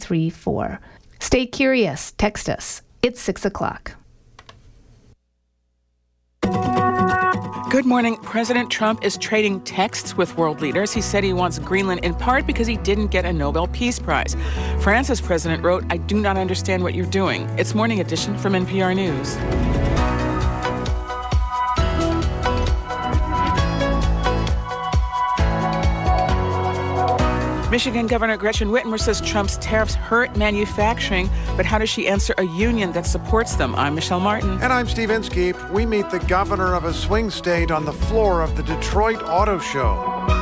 934. Stay curious. Text us. It's 6 o'clock. Good morning. President Trump is trading texts with world leaders. He said he wants Greenland in part because he didn't get a Nobel Peace Prize. France's president wrote, "I do not understand what you're doing." It's Morning Edition from NPR News. Michigan Governor Gretchen Whitmer says Trump's tariffs hurt manufacturing, but how does she answer a union that supports them? I'm Michelle Martin. And I'm Steve Inskeep. We meet the governor of a swing state on the floor of the Detroit Auto Show.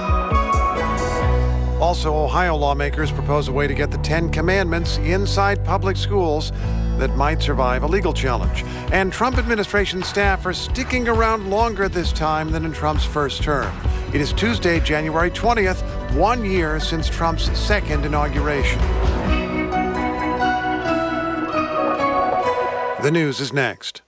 Also, Ohio lawmakers propose a way to get the 10 Commandments inside public schools that might survive a legal challenge. And Trump administration staff are sticking around longer this time than in Trump's first term. It is Tuesday, January 20th, 1 year since Trump's second inauguration. The news is next.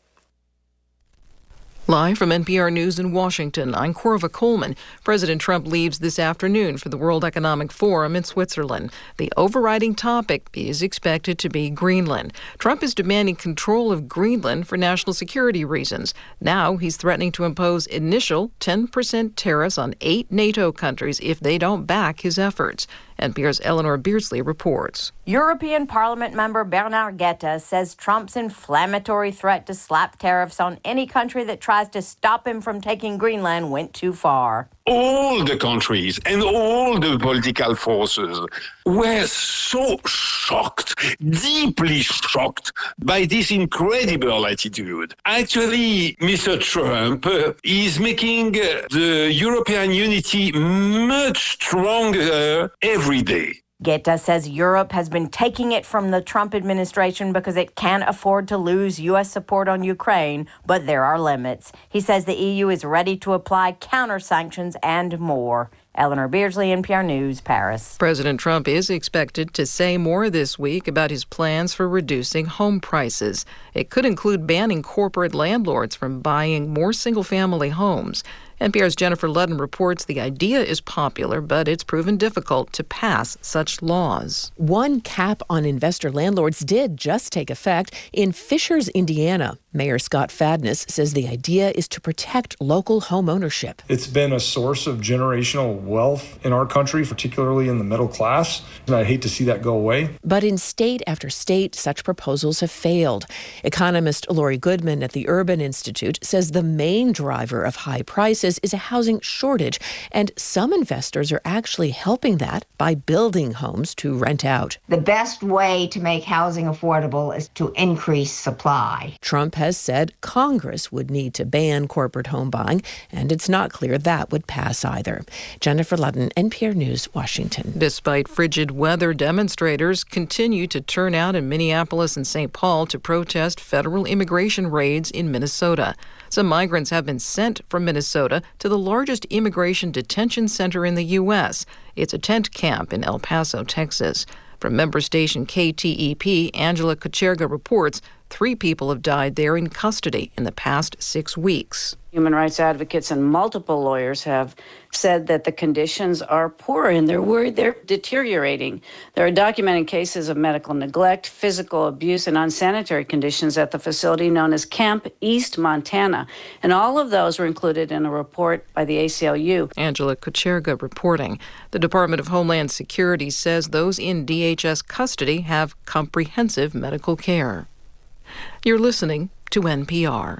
Live from NPR News in Washington, I'm Corva Coleman. President Trump leaves this afternoon for the World Economic Forum in Switzerland. The overriding topic is expected to be Greenland. Trump is demanding control of Greenland for national security reasons. Now he's threatening to impose initial 10% tariffs on 8 NATO countries if they don't back his efforts. NPR's Eleanor Beardsley reports. European Parliament member Bernard Guetta says Trump's inflammatory threat to slap tariffs on any country that tries to stop him from taking Greenland went too far. All the countries and all the political forces were so shocked, deeply shocked by this incredible attitude. Actually, Mr. Trump is making the European unity much stronger every day. Guetta says Europe has been taking it from the Trump administration because it can't afford to lose U.S. support on Ukraine, but there are limits. He says the EU is ready to apply counter-sanctions and more. Eleanor Beardsley, NPR News, Paris. President Trump is expected to say more this week about his plans for reducing home prices. It could include banning corporate landlords from buying more single-family homes. NPR's Jennifer Ludden reports the idea is popular, but it's proven difficult to pass such laws. One cap on investor landlords did just take effect in Fishers, Indiana. Mayor Scott Fadness says the idea is to protect local home ownership. It's been a source of generational wealth in our country, particularly in the middle class, and I hate to see that go away. But in state after state, such proposals have failed. Economist Lori Goodman at the Urban Institute says the main driver of high prices is a housing shortage, and some investors are actually helping that by building homes to rent out. The best way to make housing affordable is to increase supply. Trump has said Congress would need to ban corporate home buying, and it's not clear that would pass either. Jennifer Ludden, NPR News, Washington. Despite frigid weather, demonstrators continue to turn out in Minneapolis and St. Paul to protest federal immigration raids in Minnesota. Some migrants have been sent from Minnesota to the largest immigration detention center in the U.S. It's a tent camp in El Paso, Texas. From member station KTEP, Angela Kucherga reports 3 people have died there in custody in the past 6 weeks. Human rights advocates and multiple lawyers have said that the conditions are poor and they're worried they're deteriorating. There are documented cases of medical neglect, physical abuse, and unsanitary conditions at the facility known as Camp East Montana. And all of those were included in a report by the ACLU. Angela Kucherga reporting. The Department of Homeland Security says those in DHS custody have comprehensive medical care. You're listening to NPR.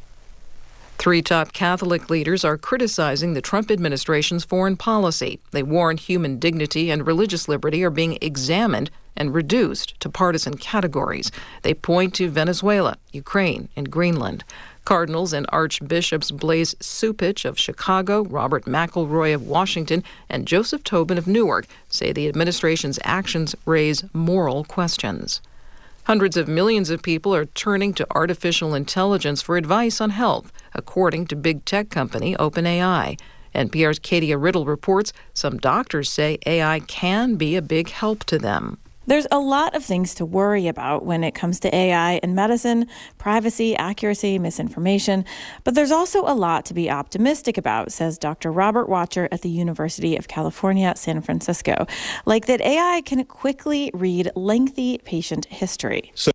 3 top Catholic leaders are criticizing the Trump administration's foreign policy. They warn human dignity and religious liberty are being examined and reduced to partisan categories. They point to Venezuela, Ukraine, and Greenland. Cardinals and Archbishops Blaise Cupich of Chicago, Robert McElroy of Washington, and Joseph Tobin of Newark say the administration's actions raise moral questions. Hundreds of millions of people are turning to artificial intelligence for advice on health, according to big tech company OpenAI. NPR's Katia Riddle reports some doctors say AI can be a big help to them. There's a lot of things to worry about when it comes to AI in medicine: privacy, accuracy, misinformation. But there's also a lot to be optimistic about, says Dr. Robert Watcher at the University of California, San Francisco. Like that AI can quickly read lengthy patient history. So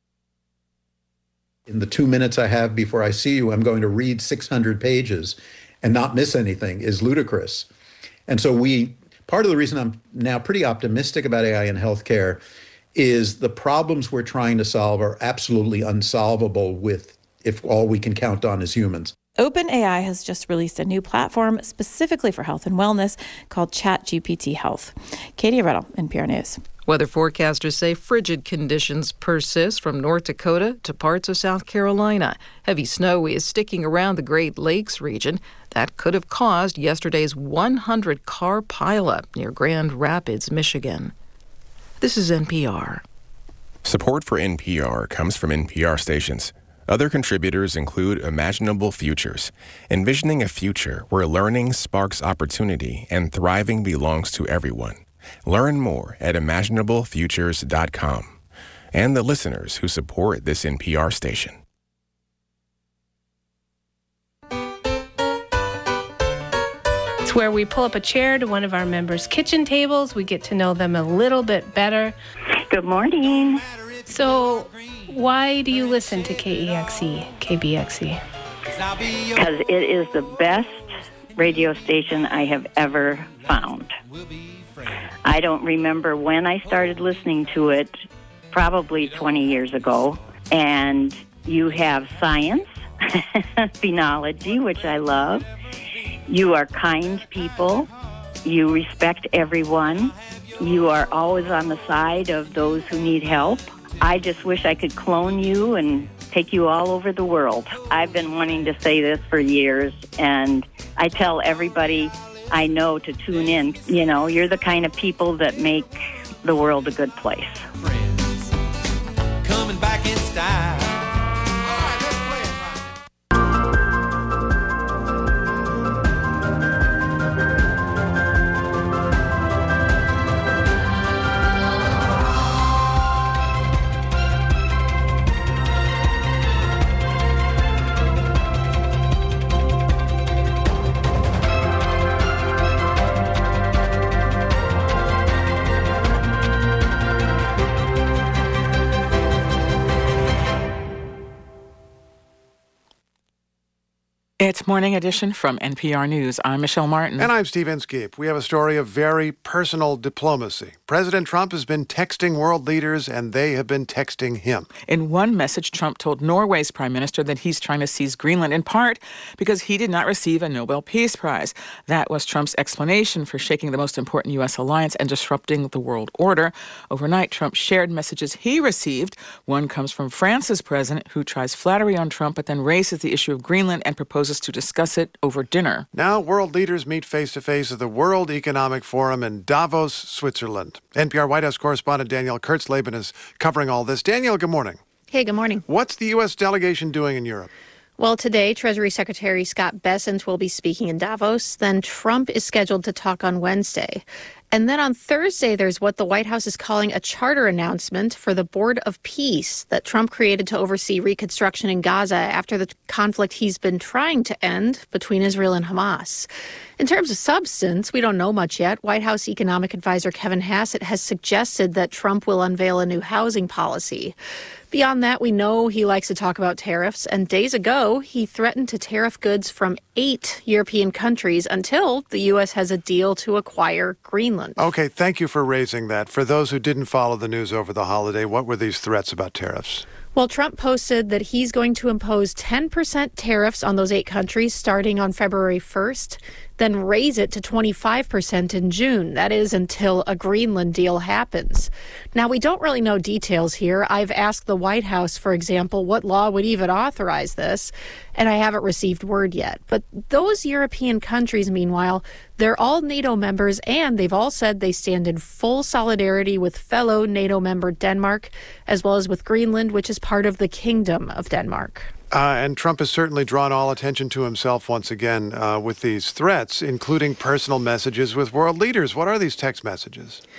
in the 2 minutes I have before I see you, I'm going to read 600 pages and not miss anything is ludicrous. And so part of the reason I'm now pretty optimistic about AI in healthcare is the problems we're trying to solve are absolutely unsolvable if all we can count on is humans. OpenAI has just released a new platform specifically for health and wellness called ChatGPT Health. Katie Riddle, NPR News. Weather forecasters say frigid conditions persist from North Dakota to parts of South Carolina. Heavy snow is sticking around the Great Lakes region. That could have caused yesterday's 100-car pileup near Grand Rapids, Michigan. This is NPR. Support for NPR comes from NPR stations. Other contributors include Imaginable Futures, envisioning a future where learning sparks opportunity and thriving belongs to everyone. Learn more at imaginablefutures.com. And the listeners who support this NPR station. It's where we pull up a chair to one of our members' kitchen tables. We get to know them a little bit better. Good morning. So, why do you listen to KEXE, KBXE? Because it is the best radio station I have ever found. I don't remember when I started listening to it, probably 20 years ago. And you have science, phenology, which I love. You are kind people. You respect everyone. You are always on the side of those who need help. I just wish I could clone you and take you all over the world. I've been wanting to say this for years, and I tell everybody I know to tune in. You know, you're the kind of people that make the world a good place. Friends, coming back in style. It's Morning Edition from NPR News. I'm Michelle Martin. And I'm Steve Inskeep. We have a story of very personal diplomacy. President Trump has been texting world leaders, and they have been texting him. In one message, Trump told Norway's prime minister that he's trying to seize Greenland in part because he did not receive a Nobel Peace Prize. That was Trump's explanation for shaking the most important U.S. alliance and disrupting the world order. Overnight, Trump shared messages he received. One comes from France's president, who tries flattery on Trump, but then raises the issue of Greenland and proposes to discuss it over dinner. Now, world leaders meet face-to-face at the World Economic Forum in Davos, Switzerland. NPR White House correspondent Danielle Kurtzleben is covering all this. Danielle, good morning. Hey, good morning. What's the U.S. delegation doing in Europe? Well, today, Treasury Secretary Scott Bessent will be speaking in Davos. Then Trump is scheduled to talk on Wednesday. And then on Thursday, there's what the White House is calling a charter announcement for the Board of Peace that Trump created to oversee reconstruction in Gaza after the conflict he's been trying to end between Israel and Hamas. In terms of substance, we don't know much yet. White House economic advisor Kevin Hassett has suggested that Trump will unveil a new housing policy. Beyond that, we know he likes to talk about tariffs, and days ago, he threatened to tariff goods from 8 European countries until the U.S. has a deal to acquire Greenland. Okay, thank you for raising that. For those who didn't follow the news over the holiday, what were these threats about tariffs? Well, Trump posted that he's going to impose 10% tariffs on those 8 countries starting on February 1st, then raise it to 25% in June. That is until a Greenland deal happens. Now, we don't really know details here. I've asked the White House, for example, what law would even authorize this, and I haven't received word yet. But those European countries, meanwhile, they're all NATO members, and they've all said they stand in full solidarity with fellow NATO member Denmark, as well as with Greenland, which is part of the Kingdom of Denmark. And Trump has certainly drawn all attention to himself once again with these threats, including personal messages with world leaders. What are these text messages?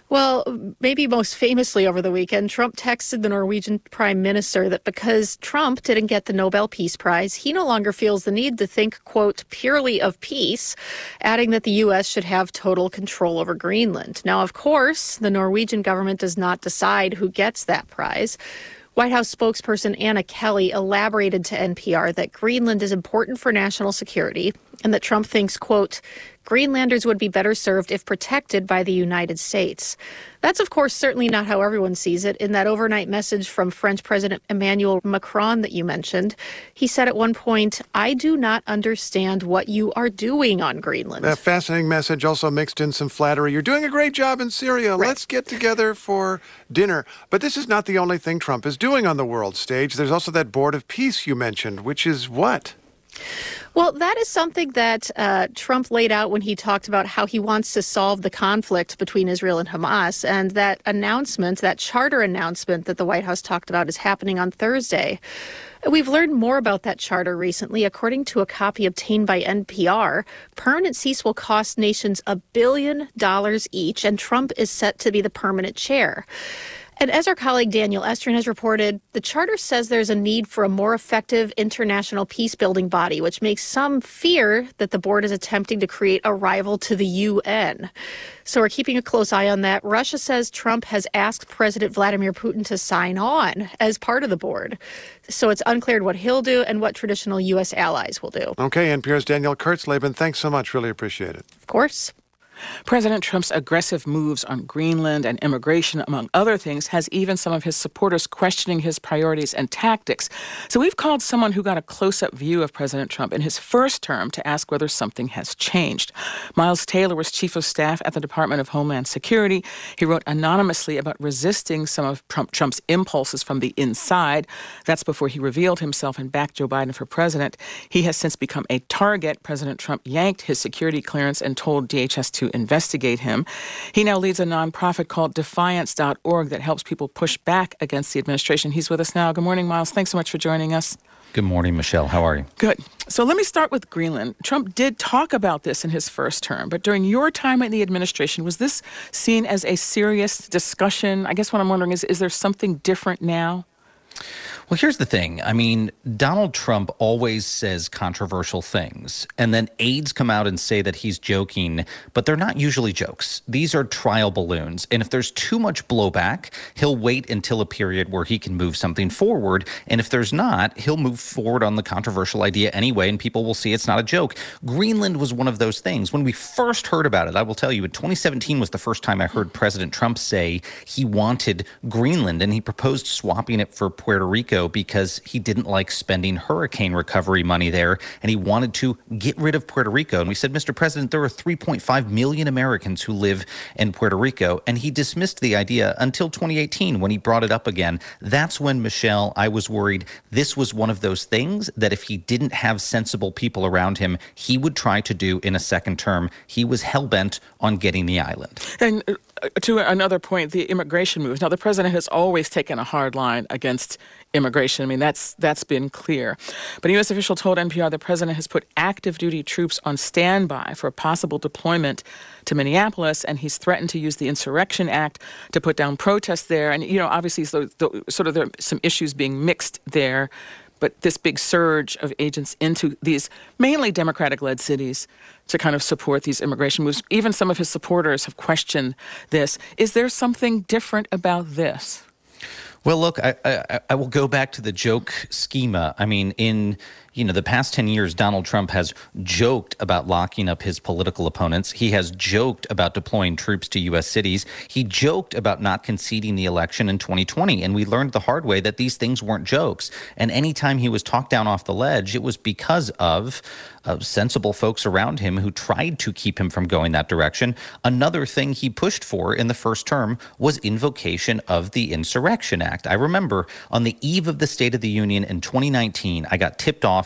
Well, maybe most famously over the weekend, Trump texted the Norwegian prime minister that because Trump didn't get the Nobel Peace Prize, he no longer feels the need to think, quote, purely of peace, adding that the U.S. should have total control over Greenland. Now, of course, the Norwegian government does not decide who gets that prize. White House spokesperson Anna Kelly elaborated to NPR that Greenland is important for national security and that Trump thinks, quote, Greenlanders would be better served if protected by the United States. That's, of course, certainly not how everyone sees it. In that overnight message from French President Emmanuel Macron that you mentioned, he said at one point, I do not understand what you are doing on Greenland. A fascinating message, also mixed in some flattery. You're doing a great job in Syria. Right. Let's get together for dinner. But this is not the only thing Trump is doing on the world stage. There's also that Board of Peace you mentioned, which is what? Well, that is something that Trump laid out when he talked about how he wants to solve the conflict between Israel and Hamas. And that announcement, that charter announcement that the White House talked about is happening on Thursday. We've learned more about that charter recently. According to a copy obtained by NPR, permanent seats will cost nations $1 billion each, and Trump is set to be the permanent chair. And as our colleague Daniel Estrin has reported, the charter says there's a need for a more effective international peace-building body, which makes some fear that the board is attempting to create a rival to the UN. So we're keeping a close eye on that. Russia says Trump has asked President Vladimir Putin to sign on as part of the board. So it's unclear what he'll do and what traditional U.S. allies will do. Okay, NPR's Daniel Kurtzleben, thanks so much. Really appreciate it. Of course. President Trump's aggressive moves on Greenland and immigration, among other things, has even some of his supporters questioning his priorities and tactics. So we've called someone who got a close-up view of President Trump in his first term to ask whether something has changed. Miles Taylor was chief of staff at the Department of Homeland Security. He wrote anonymously about resisting some of Trump's impulses from the inside. That's before he revealed himself and backed Joe Biden for president. He has since become a target. President Trump yanked his security clearance and told DHS to investigate him. He now leads a nonprofit called Defiance.org that helps people push back against the administration. He's with us now. Good morning, Miles. Thanks so much for joining us. Good morning, Michelle. How are you? Good. So let me start with Greenland. Trump did talk about this in his first term, but during your time in the administration, was this seen as a serious discussion? I guess what I'm wondering is there something different now? Well, here's the thing. I mean, Donald Trump always says controversial things, and then aides come out and say that he's joking, but they're not usually jokes. These are trial balloons, and if there's too much blowback, he'll wait until a period where he can move something forward, and if there's not, he'll move forward on the controversial idea anyway, and people will see it's not a joke. Greenland was one of those things. When we first heard about it, I will tell you, in 2017 was the first time I heard President Trump say he wanted Greenland, and he proposed swapping it for Puerto Rico because he didn't like spending hurricane recovery money there, and he wanted to get rid of Puerto Rico. And we said, Mr. President, there are 3.5 million Americans who live in Puerto Rico, and he dismissed the idea until 2018 when he brought it up again. That's when, Michelle, I was worried this was one of those things that if he didn't have sensible people around him, he would try to do in a second term. He was hell-bent on getting the island. And to another point, the immigration moves. Now, the president has always taken a hard line against immigration. I mean, that's been clear. But a U.S. official told NPR the president has put active duty troops on standby for a possible deployment to Minneapolis, and he's threatened to use the Insurrection Act to put down protests there. And, you know, obviously, there are some issues being mixed there. But this big surge of agents into these mainly Democratic-led cities to kind of support these immigration moves, even some of his supporters have questioned this. Is there something different about this? Well, look, I will go back to the joke schema. I mean, in the past 10 years, Donald Trump has joked about locking up his political opponents. He has joked about deploying troops to U.S. cities. He joked about not conceding the election in 2020. And we learned the hard way that these things weren't jokes. And anytime he was talked down off the ledge, it was because of sensible folks around him who tried to keep him from going that direction. Another thing he pushed for in the first term was invocation of the Insurrection Act. I remember on the eve of the State of the Union in 2019, I got tipped off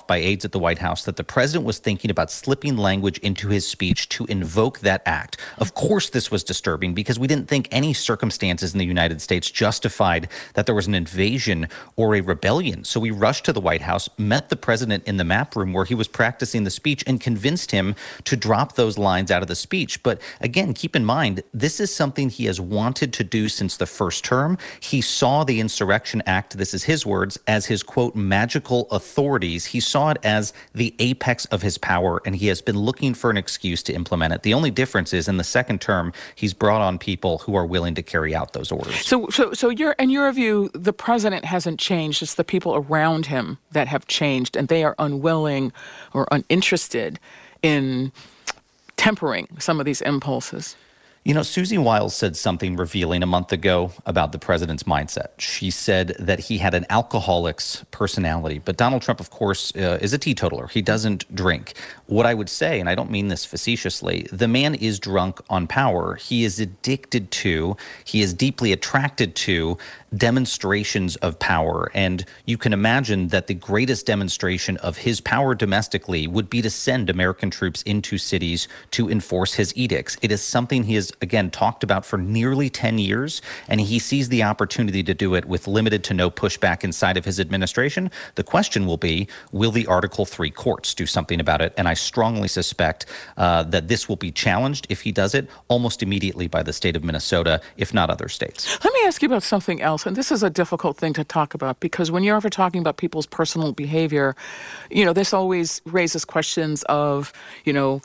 off by aides at the White House that the president was thinking about slipping language into his speech to invoke that act. Of course, this was disturbing because we didn't think any circumstances in the United States justified that there was an invasion or a rebellion. So we rushed to the White House, met the president in the map room where he was practicing the speech, and convinced him to drop those lines out of the speech. But again, keep in mind, this is something he has wanted to do since the first term. He saw the Insurrection Act, this is his words, as his, quote, magical authorities. He saw it as the apex of his power, and he has been looking for an excuse to implement it. The only difference is in the second term, he's brought on people who are willing to carry out those orders. So in your view, the president hasn't changed. It's the people around him that have changed, and they are unwilling or uninterested in tempering some of these impulses. You know, Susie Wiles said something revealing a month ago about the president's mindset. She said that he had an alcoholic's personality. But Donald Trump, of course, is a teetotaler. He doesn't drink. What I would say, and I don't mean this facetiously, the man is drunk on power. He is addicted to, he is deeply attracted to demonstrations of power. And you can imagine that the greatest demonstration of his power domestically would be to send American troops into cities to enforce his edicts. It is something he has, again, talked about for nearly 10 years, and he sees the opportunity to do it with limited to no pushback inside of his administration. The question will be, will the Article 3 courts do something about it? And I strongly suspect that this will be challenged, if he does it, almost immediately by the state of Minnesota, if not other states. Let me ask you about something else. And this is a difficult thing to talk about because when you're ever talking about people's personal behavior, you know, this always raises questions of, you know,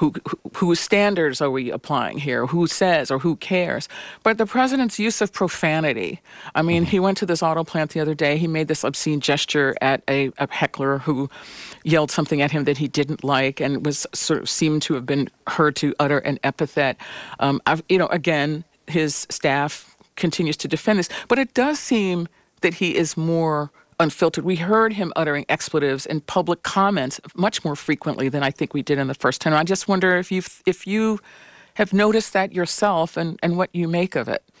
whose standards are we applying here? Who says or who cares? But the president's use of profanity. I mean, he went to this auto plant the other day. He made this obscene gesture at a heckler who yelled something at him that he didn't like and was sort of seemed to have been heard to utter an epithet. Again, his staff continues to defend this, but it does seem that he is more unfiltered. We heard him uttering expletives in public comments much more frequently than I think we did in the first time. I just wonder if you have noticed that yourself and what you make of it.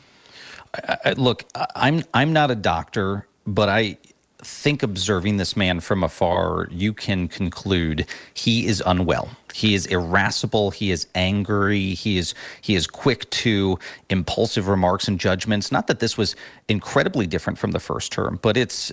Look, I'm not a doctor, but I think observing this man from afar, you can conclude he is unwell. He is irascible. He is angry. He is quick to impulsive remarks and judgments. Not that this was incredibly different from the first term, but it's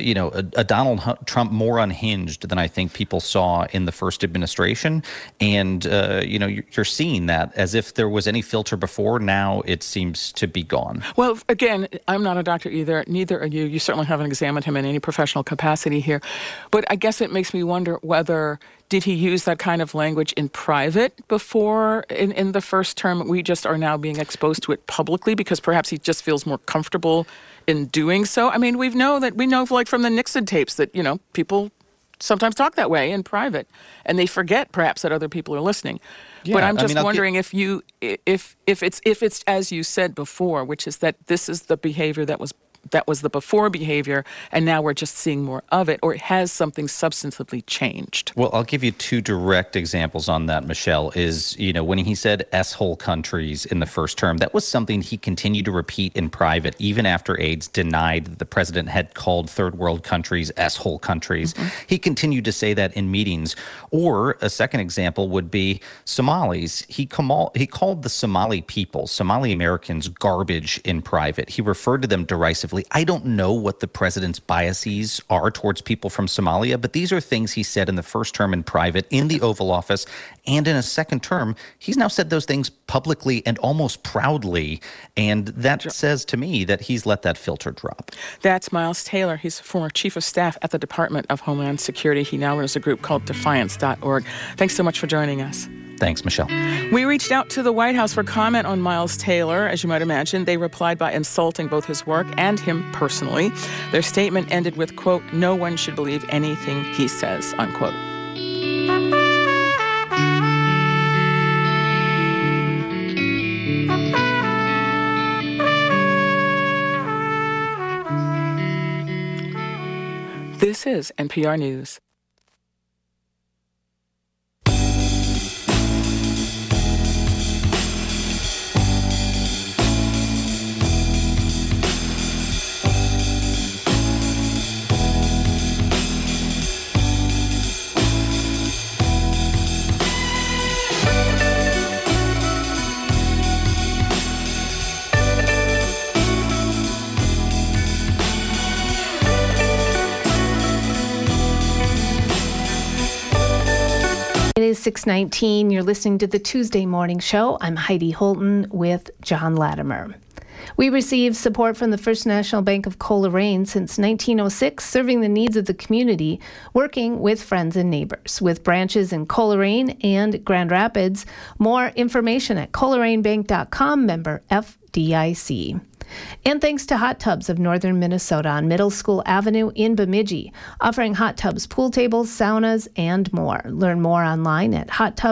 a Donald Trump more unhinged than I think people saw in the first administration. And you're seeing that as if there was any filter before. Now it seems to be gone. Well, again, I'm not a doctor either. Neither are you. You certainly haven't examined him in any professional capacity here. But I guess it makes me wonder whether did he use that kind of language in private before in the first term? We just are now being exposed to it publicly because perhaps he just feels more comfortable in doing so. I mean, we know like from the Nixon tapes that, you know, people sometimes talk that way in private and they forget perhaps that other people are listening. Yeah, but I'm just wondering if it's as you said before, which is that this is the behavior that was the before behavior, and now we're just seeing more of it, or has something substantively changed? Well, I'll give you two direct examples on that, Michelle, is, when he said S-hole countries in the first term, that was something he continued to repeat in private, even after aides denied that the president had called third world countries S-hole countries. Mm-hmm. He continued to say that in meetings. Or a second example would be Somalis. He called the Somali people, Somali Americans, garbage in private. He referred to them derisively. I don't know what the president's biases are towards people from Somalia, but these are things he said in the first term in private, in the Oval Office, and in a second term. He's now said those things publicly and almost proudly, and that says to me that he's let that filter drop. That's Miles Taylor. He's former chief of staff at the Department of Homeland Security. He now runs a group called Defiance.org. Thanks so much for joining us. Thanks, Michelle. We reached out to the White House for comment on Miles Taylor. As you might imagine, they replied by insulting both his work and him personally. Their statement ended with, quote, "No one should believe anything he says," unquote. This is NPR News. is 6:19. You're listening to the Tuesday Morning Show. I'm Heidi Holton with John Latimer. We received support from the First National Bank of Coleraine since 1906, serving the needs of the community, working with friends and neighbors. With branches in Coleraine and Grand Rapids, more information at ColeraneBank.com, member FDIC. And thanks to Hot Tubs of Northern Minnesota on Middle School Avenue in Bemidji, offering hot tubs, pool tables, saunas, and more. Learn more online at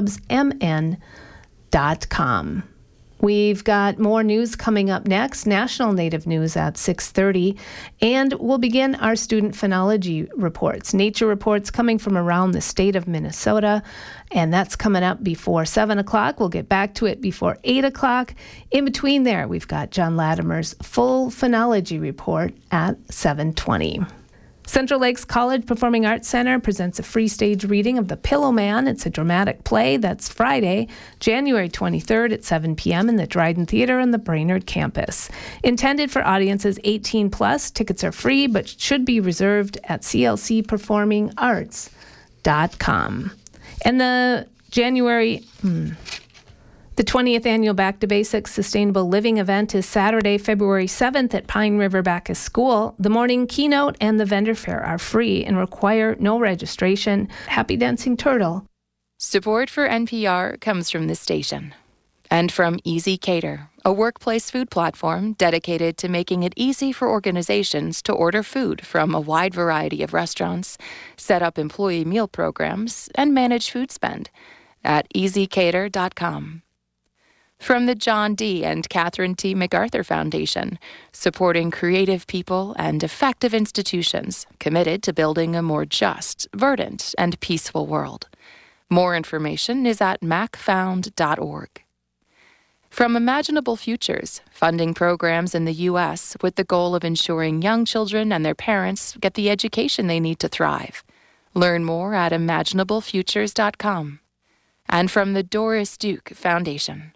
hottubsmn.com. We've got more news coming up next, national Native news at 6:30, and we'll begin our student phenology reports, nature reports coming from around the state of Minnesota, and that's coming up before 7 o'clock. We'll get back to it before 8 o'clock. In between there, we've got John Latimer's full phenology report at 7:20. Central Lakes College Performing Arts Center presents a free stage reading of The Pillow Man. It's a dramatic play. That's Friday, January 23rd at 7 p.m. in the Dryden Theater on the Brainerd campus. Intended for audiences 18 plus, tickets are free but should be reserved at clcperformingarts.com. And the 20th annual Back to Basics Sustainable Living event is Saturday, February 7th at Pine River Bacchus School. The morning keynote and the vendor fair are free and require no registration. Happy Dancing Turtle. Support for NPR comes from this station and from Easy Cater, a workplace food platform dedicated to making it easy for organizations to order food from a wide variety of restaurants, set up employee meal programs, and manage food spend at easycater.com. From the John D. and Catherine T. MacArthur Foundation, supporting creative people and effective institutions committed to building a more just, verdant, and peaceful world. More information is at macfound.org. From Imaginable Futures, funding programs in the U.S. with the goal of ensuring young children and their parents get the education they need to thrive. Learn more at imaginablefutures.com. And from the Doris Duke Foundation.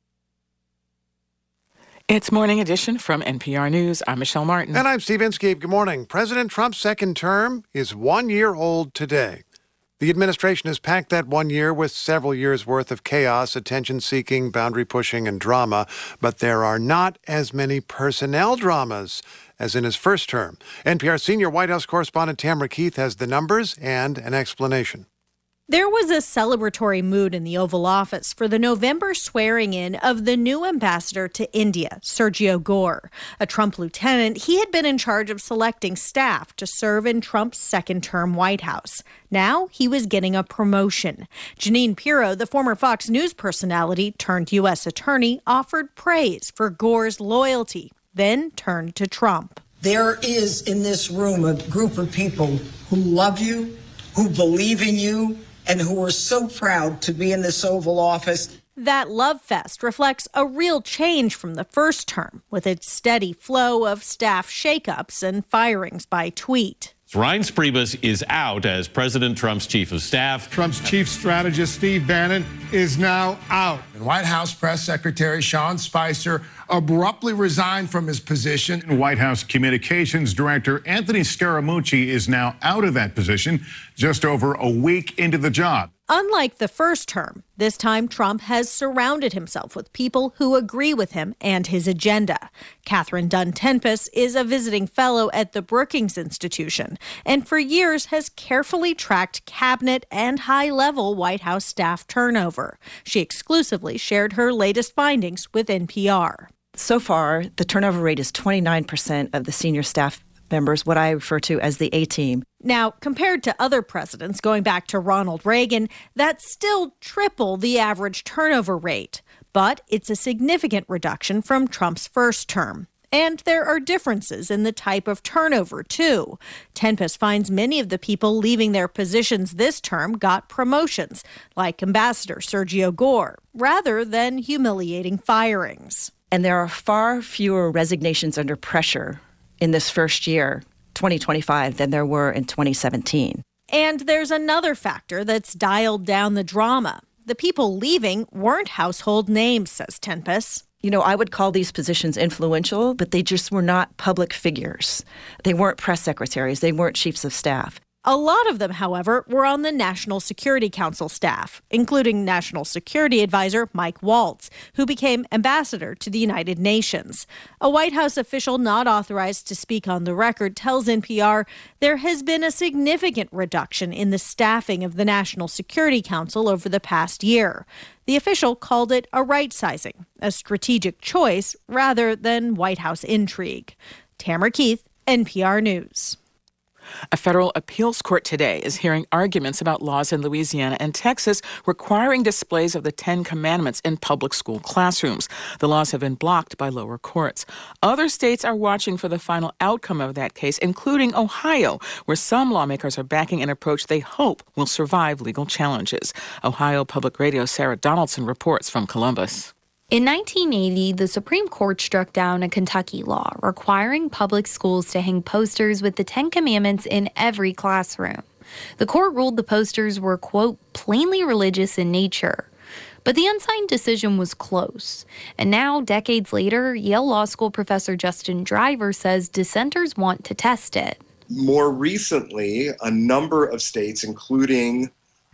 It's Morning Edition from NPR News. I'm Michelle Martin. And I'm Steve Inskeep. Good morning. President Trump's second term is 1 year old today. The administration has packed that 1 year with several years' worth of chaos, attention-seeking, boundary-pushing, and drama. But there are not as many personnel dramas as in his first term. NPR senior White House correspondent Tamara Keith has the numbers and an explanation. There was a celebratory mood in the Oval Office for the November swearing-in of the new ambassador to India, Sergio Gore. A Trump lieutenant, he had been in charge of selecting staff to serve in Trump's second-term White House. Now he was getting a promotion. Jeanine Pirro, the former Fox News personality turned U.S. attorney, offered praise for Gore's loyalty, then turned to Trump. There is in this room a group of people who love you, who believe in you, and who are so proud to be in this Oval Office. That love fest reflects a real change from the first term, with its steady flow of staff shakeups and firings by tweet. Reince Priebus is out as President Trump's chief of staff. Trump's chief strategist, Steve Bannon, is now out. And White House Press Secretary Sean Spicer abruptly resigned from his position. White House Communications Director Anthony Scaramucci is now out of that position just over a week into the job. Unlike the first term, this time Trump has surrounded himself with people who agree with him and his agenda. Catherine Dunn Tempest is a visiting fellow at the Brookings Institution and for years has carefully tracked cabinet and high-level White House staff turnover. She exclusively shared her latest findings with NPR. So far, the turnover rate is 29% of the senior staff members, what I refer to as the A-team. Now, compared to other presidents going back to Ronald Reagan, that's still triple the average turnover rate. But it's a significant reduction from Trump's first term. And there are differences in the type of turnover, too. Tempest finds many of the people leaving their positions this term got promotions, like Ambassador Sergio Gore, rather than humiliating firings. And there are far fewer resignations under pressure in this first year, 2025, than there were in 2017. And there's another factor that's dialed down the drama. The people leaving weren't household names, says Tempest. You know, I would call these positions influential, but they just were not public figures. They weren't press secretaries. They weren't chiefs of staff. A lot of them, however, were on the National Security Council staff, including National Security Advisor Mike Waltz, who became ambassador to the United Nations. A White House official not authorized to speak on the record tells NPR there has been a significant reduction in the staffing of the National Security Council over the past year. The official called it a right-sizing, a strategic choice rather than White House intrigue. Tamara Keith, NPR News. A federal appeals court today is hearing arguments about laws in Louisiana and Texas requiring displays of the Ten Commandments in public school classrooms. The laws have been blocked by lower courts. Other states are watching for the final outcome of that case, including Ohio, where some lawmakers are backing an approach they hope will survive legal challenges. Ohio Public Radio's Sarah Donaldson reports from Columbus. In 1980, the Supreme Court struck down a Kentucky law requiring public schools to hang posters with the Ten Commandments in every classroom. The court ruled the posters were, quote, plainly religious in nature. But the unsigned decision was close. And now, decades later, Yale Law School professor Justin Driver says dissenters want to test it. More recently, a number of states, including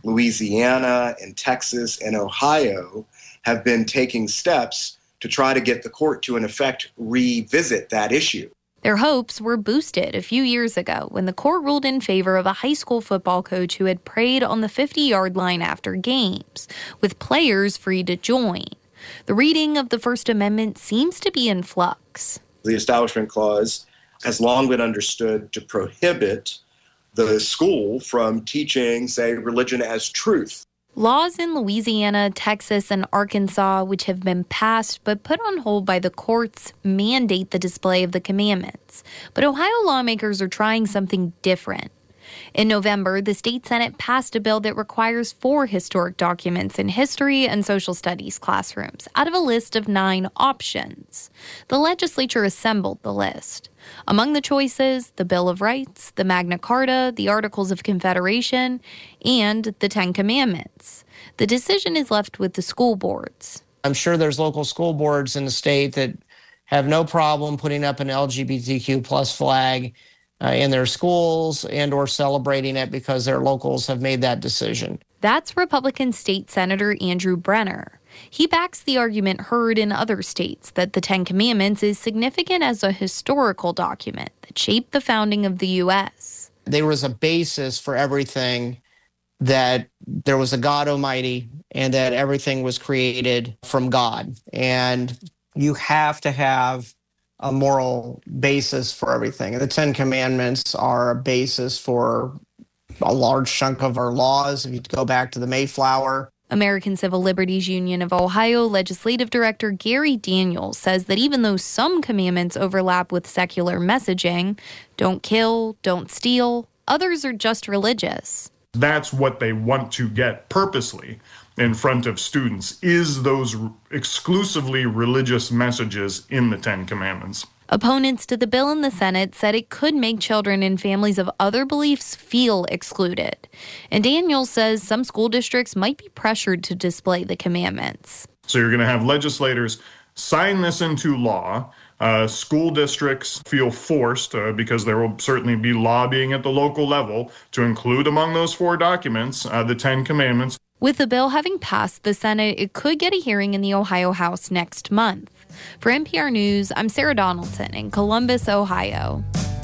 Louisiana and Texas and Ohio, have been taking steps to try to get the court to, in effect, revisit that issue. Their hopes were boosted a few years ago when the court ruled in favor of a high school football coach who had prayed on the 50-yard line after games, with players free to join. The reading of the First Amendment seems to be in flux. The Establishment Clause has long been understood to prohibit the school from teaching, say, religion as truth. Laws in Louisiana, Texas, and Arkansas, which have been passed but put on hold by the courts, mandate the display of the commandments. But Ohio lawmakers are trying something different. In November, the state Senate passed a bill that requires 4 historic documents in history and social studies classrooms out of a list of 9 options. The legislature assembled the list. Among the choices, the Bill of Rights, the Magna Carta, the Articles of Confederation, and the Ten Commandments. The decision is left with the school boards. I'm sure there's local school boards in the state that have no problem putting up an LGBTQ plus flag in their schools and or celebrating it because their locals have made that decision. That's Republican State Senator Andrew Brenner. He backs the argument heard in other states that the Ten Commandments is significant as a historical document that shaped the founding of the U.S. There was a basis for everything, that there was a God Almighty and that everything was created from God. And you have to have a moral basis for everything. And the Ten Commandments are a basis for a large chunk of our laws. If you go back to the Mayflower. American Civil Liberties Union of Ohio Legislative Director Gary Daniels says that even though some commandments overlap with secular messaging, don't kill, don't steal, others are just religious. That's what they want to get purposely in front of students, is those exclusively religious messages in the Ten Commandments. Opponents to the bill in the Senate said it could make children in families of other beliefs feel excluded. And Daniels says some school districts might be pressured to display the commandments. So you're going to have legislators sign this into law. School districts feel forced, because there will certainly be lobbying at the local level, to include among those 4 documents the Ten Commandments. With the bill having passed the Senate, it could get a hearing in the Ohio House next month. For NPR News, I'm Sarah Donaldson in Columbus, Ohio.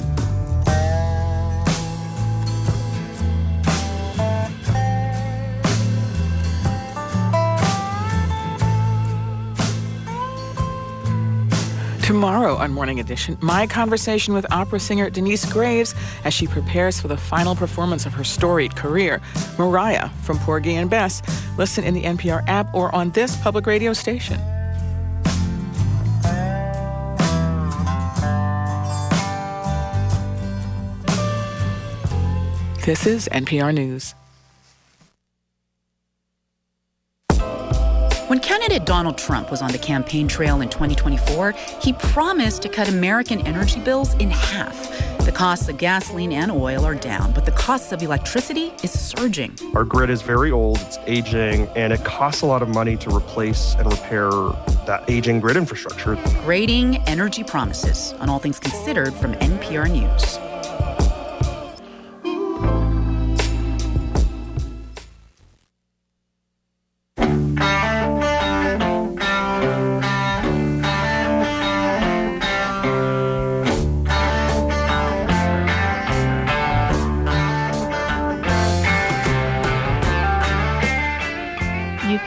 Tomorrow on Morning Edition, my conversation with opera singer Denise Graves as she prepares for the final performance of her storied career, Mariah from Porgy and Bess. Listen in the NPR app or on this public radio station. This is NPR News. When candidate Donald Trump was on the campaign trail in 2024, he promised to cut American energy bills in half. The costs of gasoline and oil are down, but the costs of electricity is surging. Our grid is very old, it's aging, and it costs a lot of money to replace and repair that aging grid infrastructure. Grading energy promises on All Things Considered from NPR News.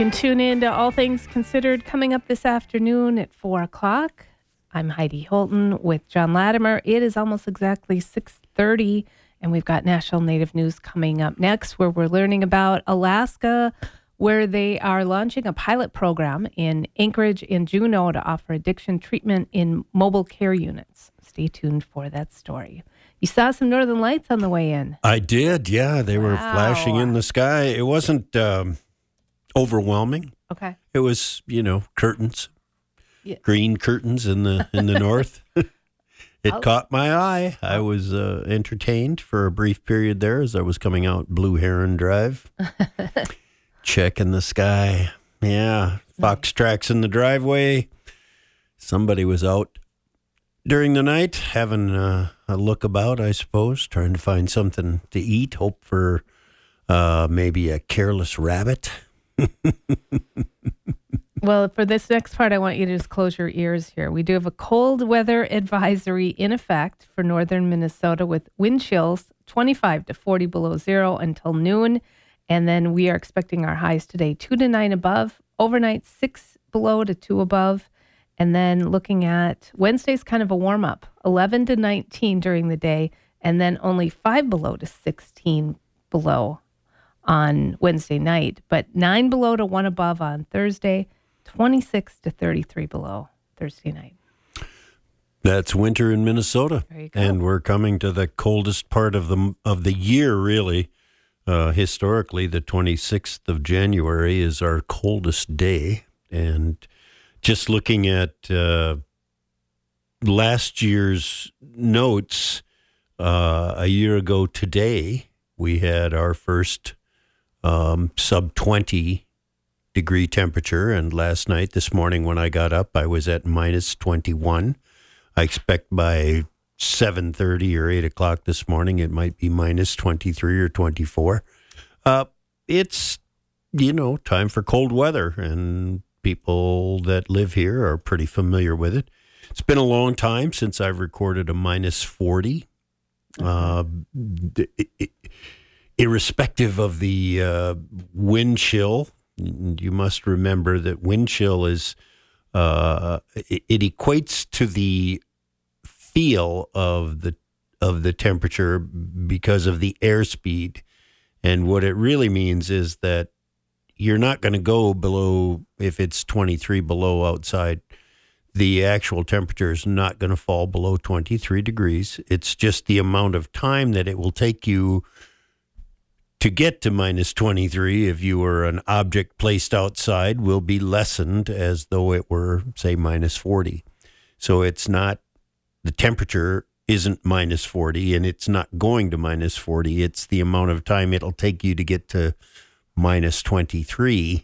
can tune in to All Things Considered coming up this afternoon at 4 o'clock. I'm Heidi Holton with John Latimer. It is almost exactly 6:30, and we've got National Native News coming up next, where we're learning about Alaska, where they are launching a pilot program in Anchorage and Juneau to offer addiction treatment in mobile care units. Stay tuned for that story. You saw some northern lights on the way in. I did, yeah. They were flashing in the sky. It wasn't overwhelming. Okay. It was, curtains, green curtains in the north. It caught my eye. I was entertained for a brief period there as I was coming out Blue Heron Drive, checking the sky. Yeah, fox tracks in the driveway. Somebody was out during the night having a look about, I suppose, trying to find something to eat, hope for maybe a careless rabbit. Well, for this next part, I want you to just close your ears here. We do have a cold weather advisory in effect for northern Minnesota with wind chills 25 to 40 below zero until noon. And then we are expecting our highs today 2 to 9 above, overnight 6 below to 2 above. And then looking at Wednesday's kind of a warm up, 11 to 19 during the day, and then only 5 below to 16 below on Wednesday night, but 9 below to 1 above on Thursday, 26 to 33 below Thursday night. That's winter in Minnesota. There you go. And we're coming to the coldest part of the year, really. Historically, the 26th of January is our coldest day. And just looking at last year's notes, a year ago today, we had our first sub-20 degree temperature. And last night, this morning, when I got up, I was at minus 21. I expect by 7:30 or 8 o'clock this morning, it might be minus 23 or 24. It's, time for cold weather, and people that live here are pretty familiar with it. It's been a long time since I've recorded a minus 40. Irrespective of the wind chill, you must remember that wind chill is, it equates to the feel of the temperature because of the airspeed. And what it really means is that you're not going to go below, if it's 23 below outside, the actual temperature is not going to fall below 23 degrees. It's just the amount of time that it will take you to get to minus 23 if you were an object placed outside will be lessened as though it were, say, minus 40. So it's not, the temperature isn't minus 40 and it's not going to minus 40. It's the amount of time it'll take you to get to minus 23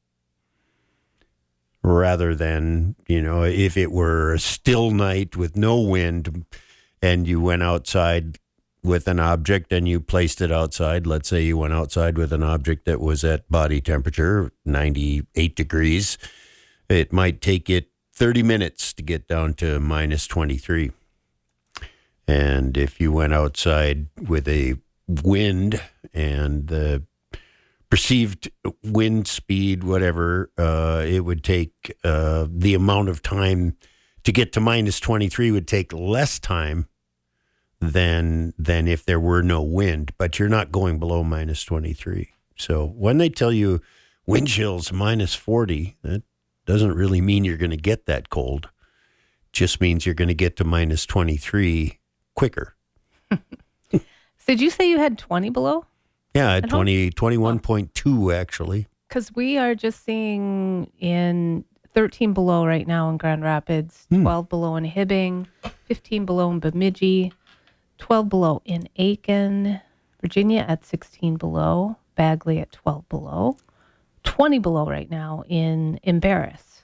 rather than, if it were a still night with no wind and you went outside with an object and you placed it outside. Let's say you went outside with an object that was at body temperature, 98 degrees. It might take it 30 minutes to get down to minus 23. And if you went outside with a wind and the perceived wind speed, whatever, it would take the amount of time to get to minus 23 would take less time than if there were no wind, but you're not going below minus 23. So when they tell you wind chills minus 40, that doesn't really mean you're going to get that cold. It just means you're going to get to minus 23 quicker. So did you say you had 20 below? Yeah, at 21.2 actually. Because we are just seeing in 13 below right now in Grand Rapids, 12 below in Hibbing, 15 below in Bemidji, 12 below in Aiken, Virginia at 16 below, Bagley at 12 below, 20 below right now in Embarrass.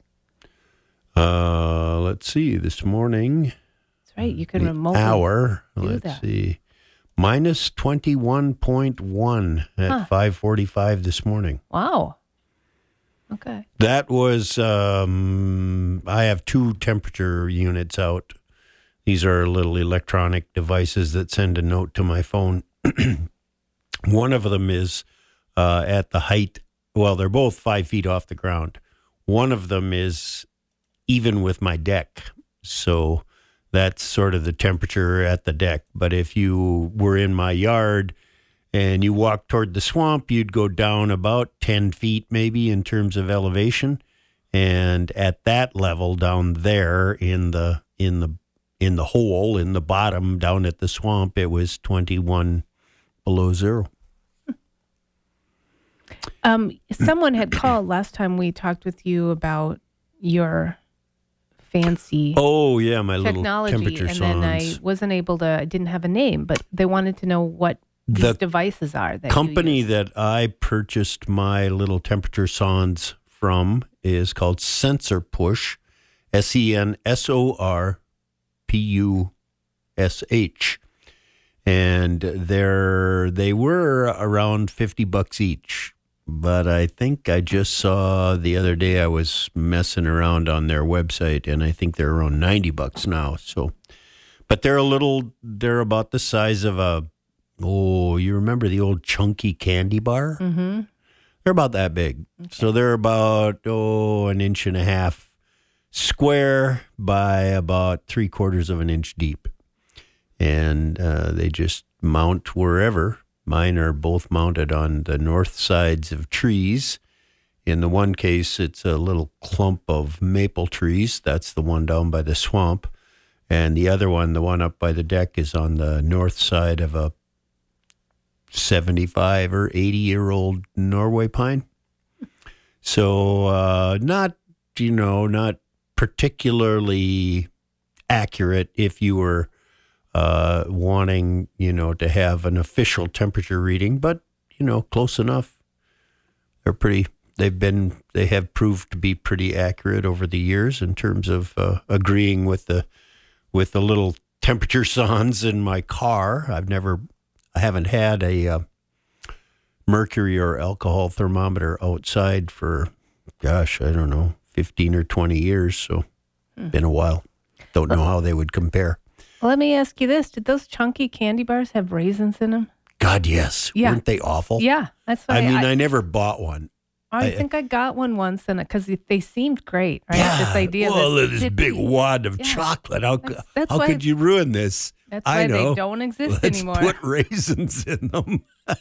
Let's see, this morning. That's right, you can remotely let's see. Minus 21.1 at 5:45 this morning. Wow. Okay. That was, I have 2 temperature units out. These are little electronic devices that send a note to my phone. One of them is at the height well, they're both 5 feet off the ground. One of them is even with my deck. So that's sort of the temperature at the deck. But if you were in my yard and you walked toward the swamp, you'd go down about 10 feet maybe in terms of elevation. And at that level down there in the hole in the bottom down at the swamp, it was 21 below zero. Someone had called last time we talked with you about your fancy my technology, little temperature and sondes. then I didn't have a name, but they wanted to know what these devices are. That company that I purchased my little temperature sondes from is called Sensor Push, SensorPush, and they were around $50 each. But I think I just saw the other day, I was messing around on their website, and I think they're around $90 now. So, but they're about the size of you remember the old chunky candy bar? Mm-hmm. They're about that big. Okay. So they're about, 1.5 inches square by about 3/4 of an inch deep. And they just mount wherever. Mine are both mounted on the north sides of trees. In the one case, it's a little clump of maple trees. That's the one down by the swamp. And the other one, the one up by the deck, is on the north side of a 75 or 80-year-old Norway pine. So not particularly accurate if you were wanting, to have an official temperature reading, but, close enough. They have proved to be pretty accurate over the years in terms of agreeing with the little temperature sondes in my car. I haven't had a mercury or alcohol thermometer outside for, 15 or 20 years. So been a while. Don't know how they would compare. Let me ask you this. Did those chunky candy bars have raisins in them? God, yes. Yeah. Weren't they awful? Yeah. That's why I never bought one. I think I got one once because they seemed great, right? Yeah. This idea this big wad of chocolate. How could you ruin this? That's why they don't exist anymore. Let's put raisins in them.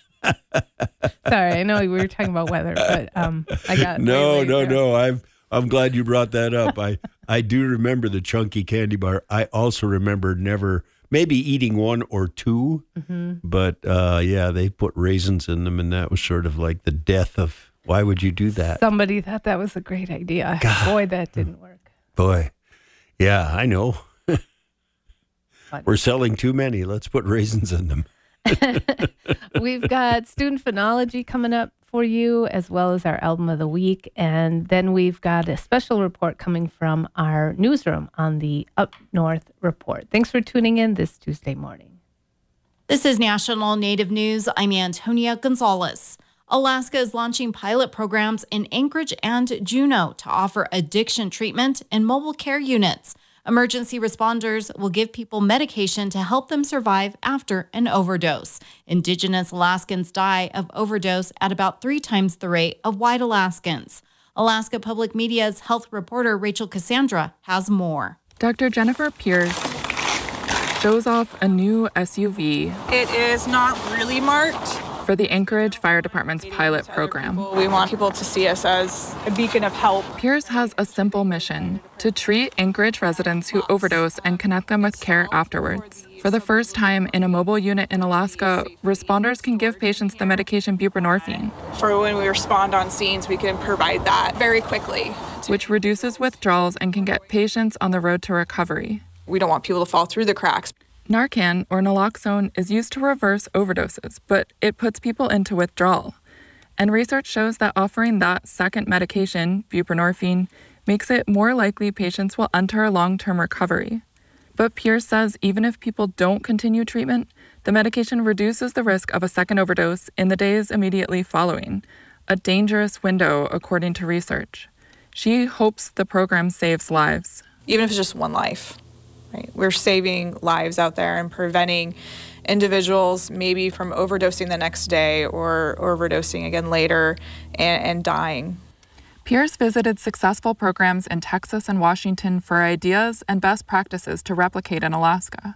Sorry, I know we were talking about weather, but I got No. I'm glad you brought that up. I do remember the chunky candy bar. I also remember maybe eating one or two, but they put raisins in them, and that was sort of like the death of. Why would you do that? Somebody thought that was a great idea. God. Boy, that didn't work. Boy, yeah, I know. We're selling too many. Let's put raisins in them. We've got student phonology coming up for you, as well as our album of the week. And then we've got a special report coming from our newsroom on the Up North Report. Thanks for tuning in this Tuesday morning. This is National Native News. I'm Antonia Gonzalez. Alaska is launching pilot programs in Anchorage and Juneau to offer addiction treatment in mobile care units. Emergency responders will give people medication to help them survive after an overdose. Indigenous Alaskans die of overdose at about 3 times the rate of white Alaskans. Alaska Public Media's health reporter Rachel Cassandra has more. Dr. Jennifer Pierce shows off a new SUV. It is not really marked for the Anchorage Fire Department's pilot program. We want people to see us as a beacon of help. Pierce has a simple mission: to treat Anchorage residents who overdose and connect them with care afterwards. For the first time in a mobile unit in Alaska, responders can give patients the medication buprenorphine. For when we respond on scenes, we can provide that very quickly, which reduces withdrawals and can get patients on the road to recovery. We don't want people to fall through the cracks. Narcan, or naloxone, is used to reverse overdoses, but it puts people into withdrawal. And research shows that offering that second medication, buprenorphine, makes it more likely patients will enter long-term recovery. But Pierce says even if people don't continue treatment, the medication reduces the risk of a second overdose in the days immediately following, a dangerous window according to research. She hopes the program saves lives. Even if it's just one life. Right. We're saving lives out there and preventing individuals maybe from overdosing the next day or overdosing again later and dying. Pierce visited successful programs in Texas and Washington for ideas and best practices to replicate in Alaska.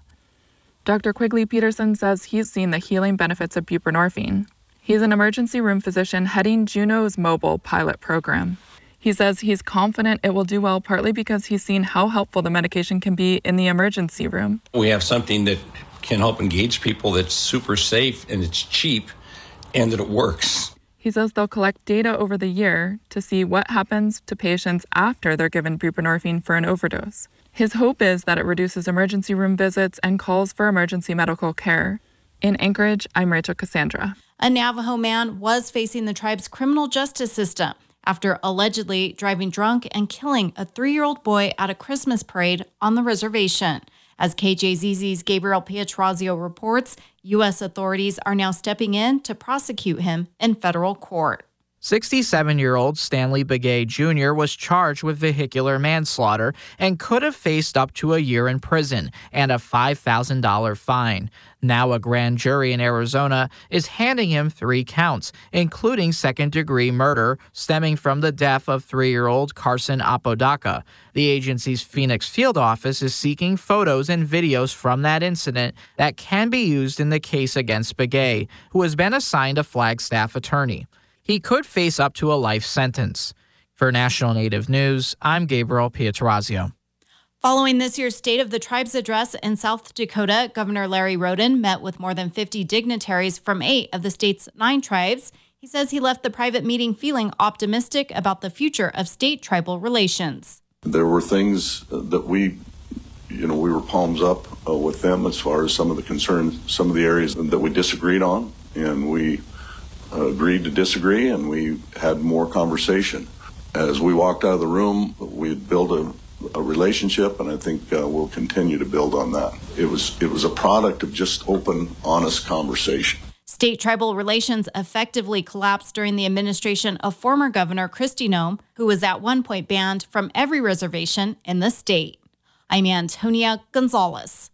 Dr. Quigley Peterson says he's seen the healing benefits of buprenorphine. He's an emergency room physician heading Juneau's mobile pilot program. He says he's confident it will do well, partly because he's seen how helpful the medication can be in the emergency room. We have something that can help engage people that's super safe and it's cheap and that it works. He says they'll collect data over the year to see what happens to patients after they're given buprenorphine for an overdose. His hope is that it reduces emergency room visits and calls for emergency medical care. In Anchorage, I'm Rachel Cassandra. A Navajo man was facing the tribe's criminal justice system after allegedly driving drunk and killing a 3-year-old boy at a Christmas parade on the reservation. As KJZZ's Gabriel Pietrazio reports, U.S. authorities are now stepping in to prosecute him in federal court. 67-year-old Stanley Begay Jr. was charged with vehicular manslaughter and could have faced up to a year in prison and a $5,000 fine. Now a grand jury in Arizona is handing him 3 counts, including second-degree murder stemming from the death of 3-year-old Carson Apodaca. The agency's Phoenix field office is seeking photos and videos from that incident that can be used in the case against Begay, who has been assigned a Flagstaff attorney. He could face up to a life sentence. For National Native News, I'm Gabriel Pietrazio. Following this year's State of the Tribes address in South Dakota, Governor Larry Roden met with more than 50 dignitaries from 8 of the state's 9 tribes. He says he left the private meeting feeling optimistic about the future of state-tribal relations. There were things that we were palms up with them as far as some of the concerns, some of the areas that we disagreed on, and we agreed to disagree, and we had more conversation. As we walked out of the room, we had built a relationship, and I think we'll continue to build on that. It was a product of just open, honest conversation. State-tribal relations effectively collapsed during the administration of former Governor Kristi Noem, who was at one point banned from every reservation in the state. I'm Antonia Gonzalez.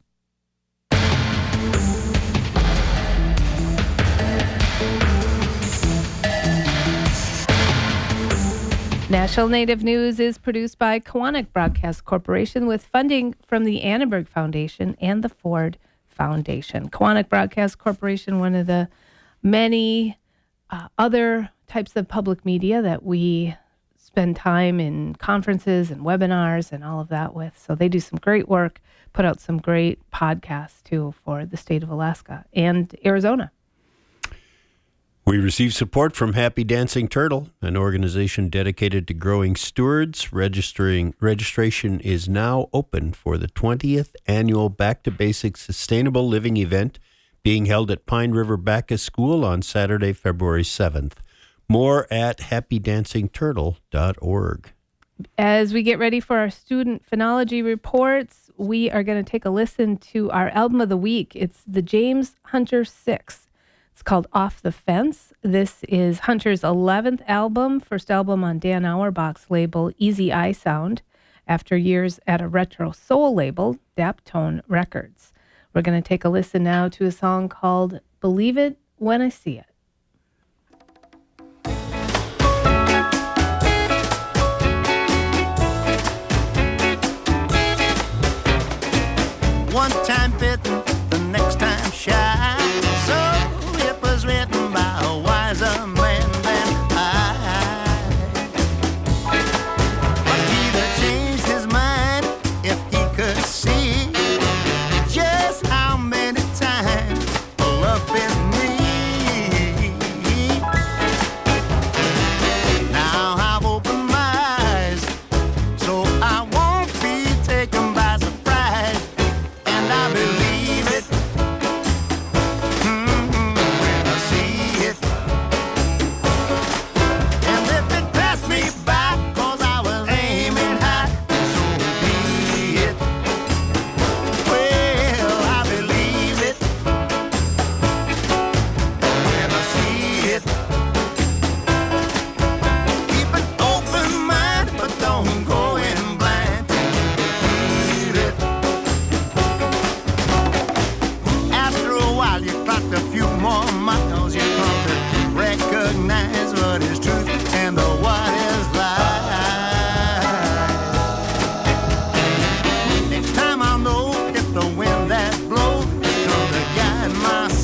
National Native News is produced by Kawanak Broadcast Corporation with funding from the Annenberg Foundation and the Ford Foundation. Kawanak Broadcast Corporation, one of the many other types of public media that we spend time in conferences and webinars and all of that with. So they do some great work, put out some great podcasts too for the state of Alaska and Arizona. We received support from Happy Dancing Turtle, an organization dedicated to growing stewards. Registration is now open for the 20th annual Back to Basics Sustainable Living event being held at Pine River Bacchus School on Saturday, February 7th. More at happydancingturtle.org. As we get ready for our student phenology reports, we are going to take a listen to our album of the week. It's the James Hunter 6. It's called Off the Fence. This is Hunter's 11th album, first album on Dan Auerbach's label Easy Eye Sound, after years at a retro soul label, Daptone Records. We're going to take a listen now to a song called Believe It When I See It. One time bitten, the next time shy. So it was written by a wiser man than I. But he'd have changed his mind if he could see just how many times love bit me.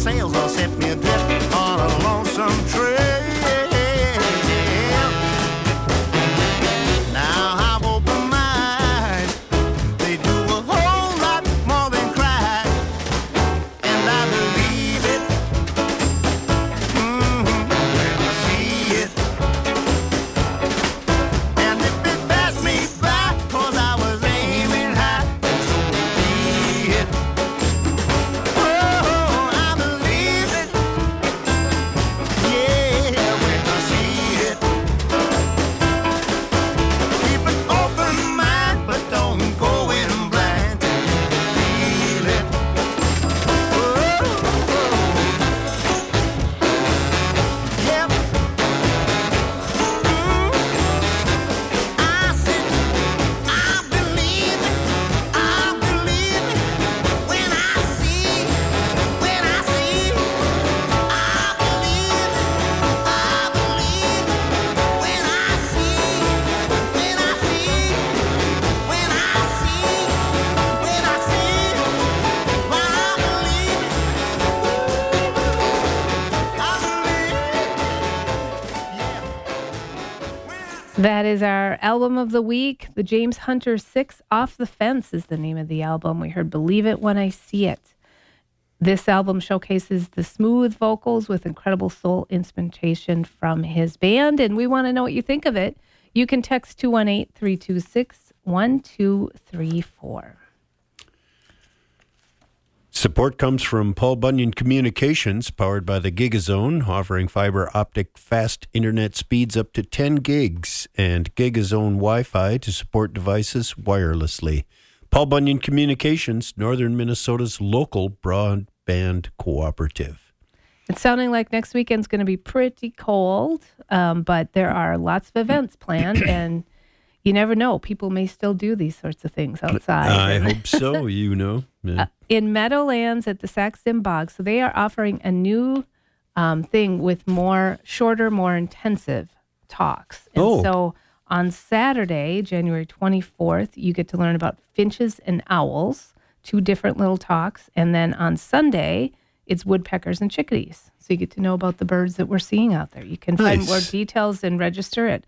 sails or set me adrift on a lonesome trail. Now I've opened my eyes. They do a whole lot more than cry, and I believe it when I see it. And if it passed me by, 'cause I was aiming high, so be it. Oh, I believe it. Yeah, when I see it. Keep an open mind, but don't go in blind till you feel it. Yep. I said, I believe it. I believe it. When I see, when I see. I believe it. I believe it. When I see, when I see. When I see, when I see. When I believe it. That is our album of the week. The James Hunter 6 Off the Fence is the name of the album. We heard Believe It When I See It. This album showcases the smooth vocals with incredible soul instrumentation from his band, and we want to know what you think of it. You can text 218-326-1234. Support comes from Paul Bunyan Communications, powered by the Gigazone, offering fiber optic fast internet speeds up to 10 gigs and Gigazone Wi-Fi to support devices wirelessly. Paul Bunyan Communications, Northern Minnesota's local broadband cooperative. It's sounding like next weekend's going to be pretty cold, but there are lots of events planned, and you never know. People may still do these sorts of things outside. I hope so, you know. Yeah. In Meadowlands at the Sax-Sim Bog. So they are offering a new thing with shorter, more intensive talks. And so on Saturday, January 24th, you get to learn about finches and owls, 2 different little talks. And then on Sunday, it's woodpeckers and chickadees. So you get to know about the birds that we're seeing out there. You can find more details and register at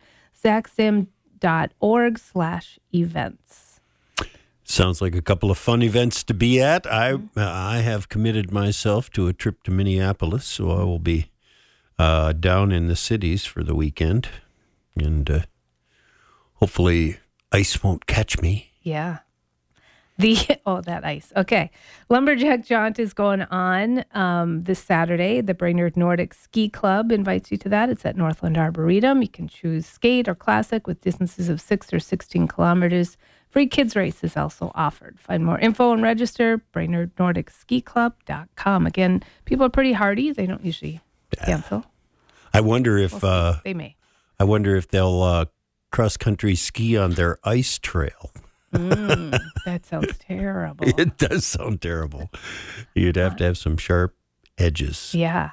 saxsim.org/events. Sounds like a couple of fun events to be at. I have committed myself to a trip to Minneapolis, so I will be down in the cities for the weekend. And hopefully ice won't catch me. Yeah. That ice. Okay. Lumberjack Jaunt is going on this Saturday. The Brainerd Nordic Ski Club invites you to that. It's at Northland Arboretum. You can choose skate or classic with distances of 6 or 16 kilometers. Free kids race is also offered. Find more info and register, BrainerdNordicSkiClub.com. Again, people are pretty hardy. They don't usually cancel. I wonder if they may. I wonder if they'll cross-country ski on their ice trail. That sounds terrible. It does sound terrible. You'd have to have some sharp edges. Yeah.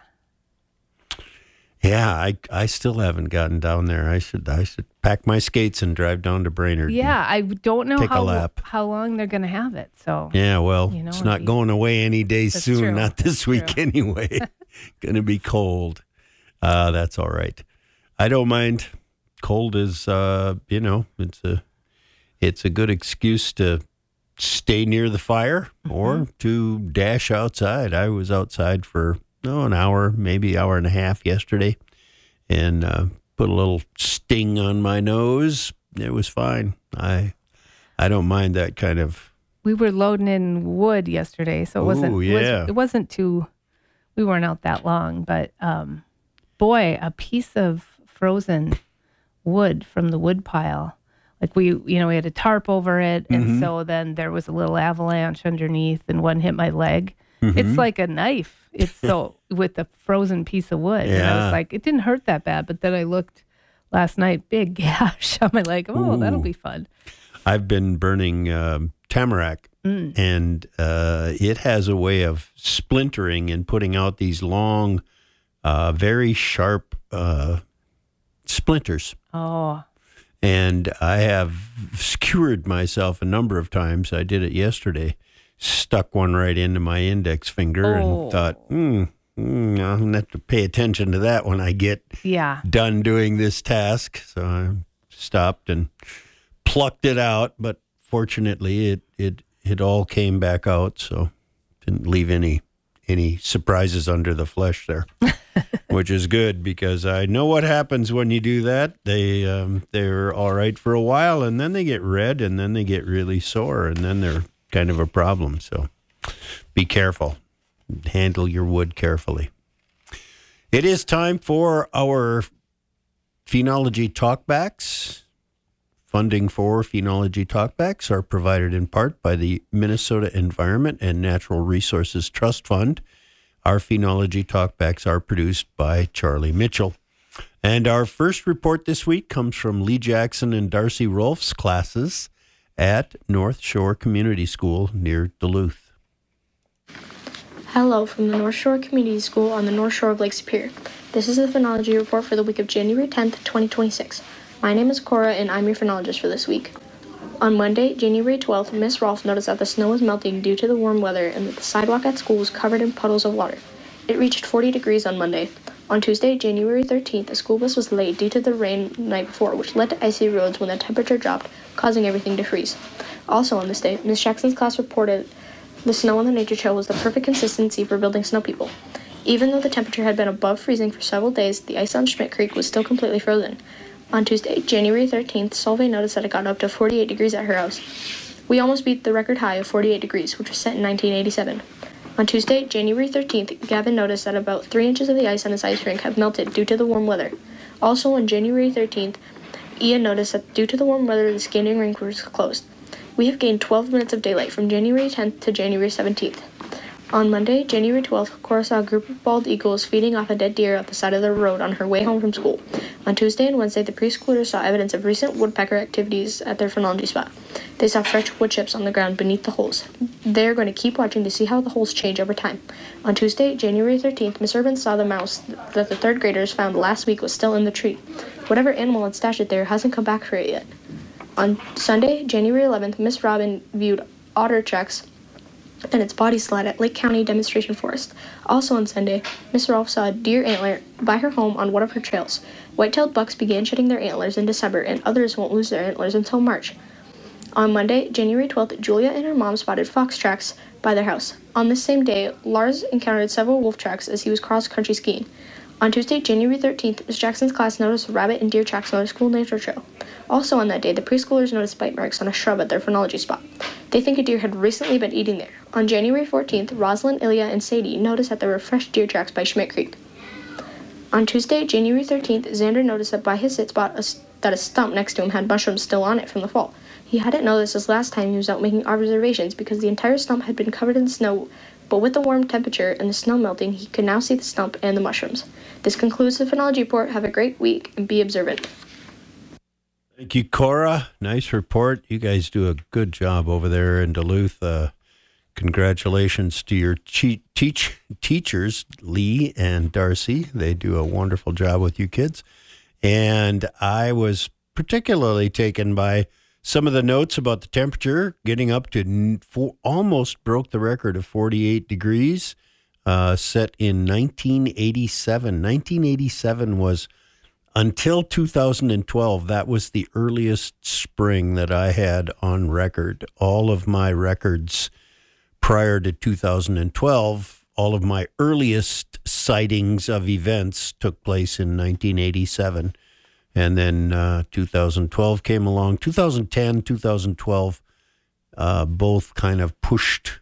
Yeah, I still haven't gotten down there. I should pack my skates and drive down to Brainerd. Yeah, I don't know how long they're going to have it. So yeah, well, it's not going away any day soon. True. Not this week anyway. Going to be cold. That's all right. I don't mind. Cold is, it's a good excuse to stay near the fire or to dash outside. I was outside for an hour, maybe hour and a half yesterday, and put a little sting on my nose. It was fine. I don't mind that kind of. We were loading in wood yesterday, so it wasn't. It wasn't too. We weren't out that long, but boy, a piece of frozen wood from the wood pile. Like we had a tarp over it, and so then there was a little avalanche underneath, and one hit my leg. It's like a knife. It's so with the frozen piece of wood. Yeah. And I was like, it didn't hurt that bad. But then I looked last night, big gash on my leg. Oh, that'll be fun. I've been burning tamarack, and it has a way of splintering and putting out these long, very sharp splinters. Oh. And I have skewered myself a number of times. I did it yesterday. Stuck one right into my index finger and thought, I'll have to pay attention to that when I get done doing this task. So I stopped and plucked it out, but fortunately it all came back out, so didn't leave any surprises under the flesh there, which is good because I know what happens when you do that. They're all right for a while, and then they get red, and then they get really sore, and then they're kind of a problem. So be careful. Handle your wood carefully. It is time for our Phenology Talkbacks. Funding for Phenology Talkbacks are provided in part by the Minnesota Environment and Natural Resources Trust Fund. Our Phenology Talkbacks are produced by Charlie Mitchell. And our first report this week comes from Lee Jackson and Darcy Rolfe's classes at North Shore Community School near Duluth. Hello from the North Shore Community School on the North Shore of Lake Superior. This is the phenology report for the week of January 10th, 2026. My name is Cora, and I'm your phenologist for this week. On Monday, January 12th, Miss Rolfe noticed that the snow was melting due to the warm weather and that the sidewalk at school was covered in puddles of water. It reached 40 degrees on Monday. On Tuesday, January 13th, a school bus was late due to the rain the night before, which led to icy roads when the temperature dropped, causing everything to freeze. Also on this day, Miss Jackson's class reported the snow on the nature trail was the perfect consistency for building snow people. Even though the temperature had been above freezing for several days, the ice on Schmidt Creek was still completely frozen. On Tuesday, January 13th, Solveig noticed that it got up to 48 degrees at her house. We almost beat the record high of 48 degrees, which was set in 1987. On Tuesday, January 13th, Gavin noticed that about 3 inches of the ice on his ice rink had melted due to the warm weather. Also on January 13th, Ian noticed that due to the warm weather, the skating rink was closed. We have gained 12 minutes of daylight from January 10th to January 17th. On Monday, January 12th, Cora saw a group of bald eagles feeding off a dead deer at the side of the road on her way home from school. On Tuesday and Wednesday, the preschoolers saw evidence of recent woodpecker activities at their phenology spot. They saw fresh wood chips on the ground beneath the holes. They are going to keep watching to see how the holes change over time. On Tuesday, January 13th, Miss Urban saw the mouse that the third graders found last week was still in the tree. Whatever animal had stashed it there hasn't come back for it yet. On Sunday, January 11th, Miss Robin viewed otter tracks and its body sled at Lake County Demonstration Forest. Also on Sunday, Miss Rolfe saw a deer antler by her home on one of her trails. White-tailed bucks began shedding their antlers in December, and others won't lose their antlers until March. On Monday, January 12th, Julia and her mom spotted fox tracks by their house. On this same day, Lars encountered several wolf tracks as he was cross-country skiing. On Tuesday, January 13th, Miss Jackson's class noticed rabbit and deer tracks on their school nature trail. Also on that day, the preschoolers noticed bite marks on a shrub at their phenology spot. They think a deer had recently been eating there. On January 14th, Rosalind, Ilya, and Sadie noticed that there were fresh deer tracks by Schmidt Creek. On Tuesday, January 13th, Xander noticed that by his sit spot that a stump next to him had mushrooms still on it from the fall. He hadn't noticed this last time he was out making observations because the entire stump had been covered in snow, but with the warm temperature and the snow melting, he could now see the stump and the mushrooms. This concludes the phenology report. Have a great week and be observant. Thank you, Cora. Nice report. You guys do a good job over there in Duluth. Congratulations to your teachers, Lee and Darcy. They do a wonderful job with you kids. And I was particularly taken by some of the notes about the temperature getting up to almost broke the record of 48 degrees, set in 1987. 1987 was, until 2012, that was the earliest spring that I had on record. All of my records prior to 2012, all of my earliest sightings of events took place in 1987. And then 2012 came along. 2010, 2012, both kind of pushed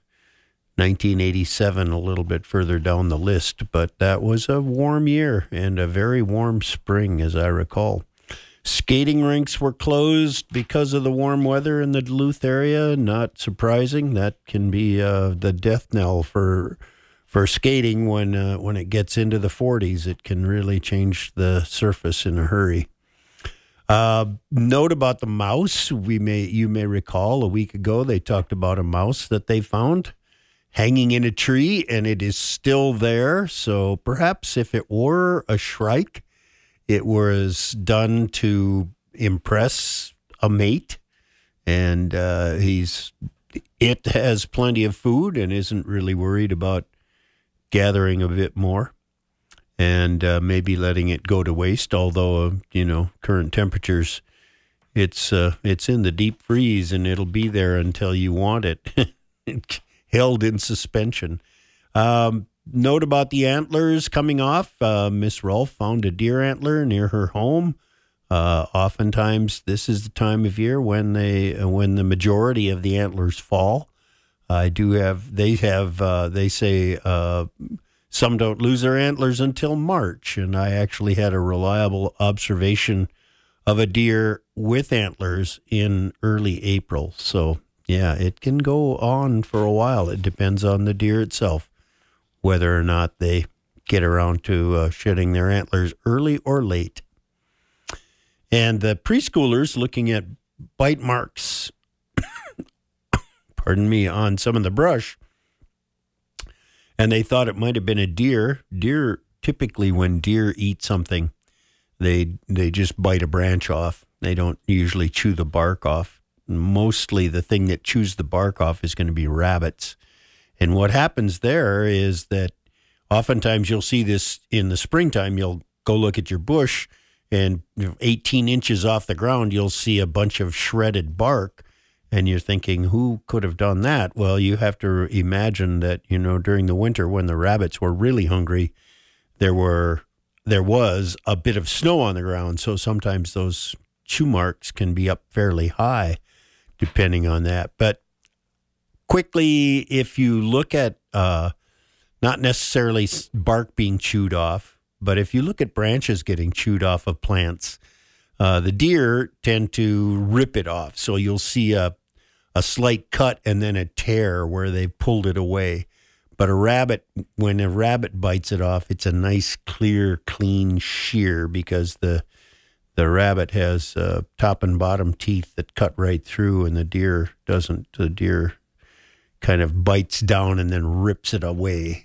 1987 a little bit further down the list. But that was a warm year and a very warm spring, as I recall. Skating rinks were closed because of the warm weather in the Duluth area. Not surprising. That can be the death knell for skating when it gets into the 40s. It can really change the surface in a hurry. Note about the mouse. You may recall a week ago they talked about a mouse that they found hanging in a tree, and it is still there. So perhaps if it were a shrike, it was done to impress a mate, and it has plenty of food and isn't really worried about gathering a bit more and maybe letting it go to waste. Although, current temperatures, it's in the deep freeze and it'll be there until you want it, held in suspension. Note about the antlers coming off. Miss Rolfe found a deer antler near her home. Oftentimes, this is the time of year when the majority of the antlers fall. They say some don't lose their antlers until March, and I actually had a reliable observation of a deer with antlers in early April. So, yeah, it can go on for a while. It depends on the deer itself, whether or not they get around to shedding their antlers early or late. And the preschoolers looking at bite marks, on some of the brush, and they thought it might have been a deer. Deer, typically when deer eat something, they just bite a branch off. They don't usually chew the bark off. Mostly the thing that chews the bark off is going to be rabbits. And what happens there is that oftentimes you'll see this in the springtime. You'll go look at your bush, and 18 inches off the ground, you'll see a bunch of shredded bark. And you're thinking, who could have done that? Well, you have to imagine that, during the winter when the rabbits were really hungry, there was a bit of snow on the ground. So sometimes those chew marks can be up fairly high, depending on that. But quickly, if you look at not necessarily bark being chewed off, but if you look at branches getting chewed off of plants, the deer tend to rip it off. So you'll see a slight cut and then a tear where they've pulled it away. But when a rabbit bites it off, it's a nice, clear, clean shear because the rabbit has top and bottom teeth that cut right through, and the deer doesn't. The deer kind of bites down and then rips it away.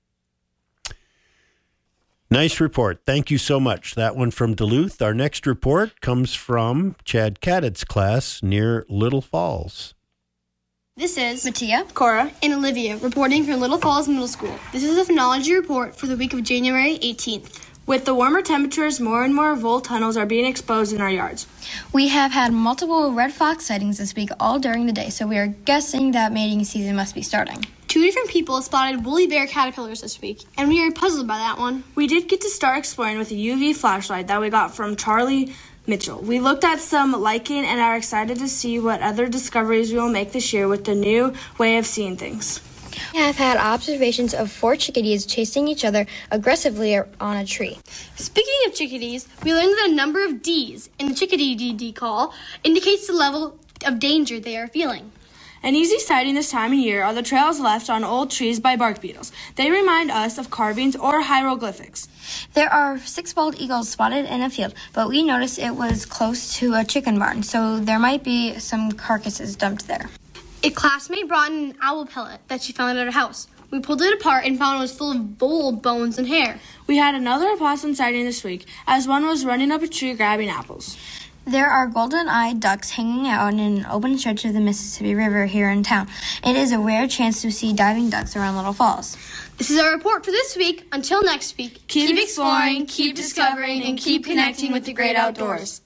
Nice report. Thank you so much. That one from Duluth. Our next report comes from Chad Caddett's class near Little Falls. This is Mattia, Cora, and Olivia reporting from Little Falls Middle School. This is the phenology report for the week of January 18th. With the warmer temperatures, more and more vole tunnels are being exposed in our yards. We have had multiple red fox sightings this week all during the day, so we are guessing that mating season must be starting. 2 different people spotted woolly bear caterpillars this week, and we are puzzled by that one. We did get to start exploring with a UV flashlight that we got from Charlie Mitchell. We looked at some lichen and are excited to see what other discoveries we will make this year with the new way of seeing things. We have had observations of 4 chickadees chasing each other aggressively on a tree. Speaking of chickadees, we learned that a number of Ds in the chickadee DD call indicates the level of danger they are feeling. An easy sighting this time of year are the trails left on old trees by bark beetles. They remind us of carvings or hieroglyphics. There are 6 bald eagles spotted in a field, but we noticed it was close to a chicken barn, so there might be some carcasses dumped there. A classmate brought in an owl pellet that she found at her house. We pulled it apart and found it was full of vole bones and hair. We had another opossum sighting this week, as one was running up a tree grabbing apples. There are golden-eyed ducks hanging out in an open stretch of the Mississippi River here in town. It is a rare chance to see diving ducks around Little Falls. This is our report for this week. Until next week, keep exploring, keep discovering, and keep connecting with the great outdoors.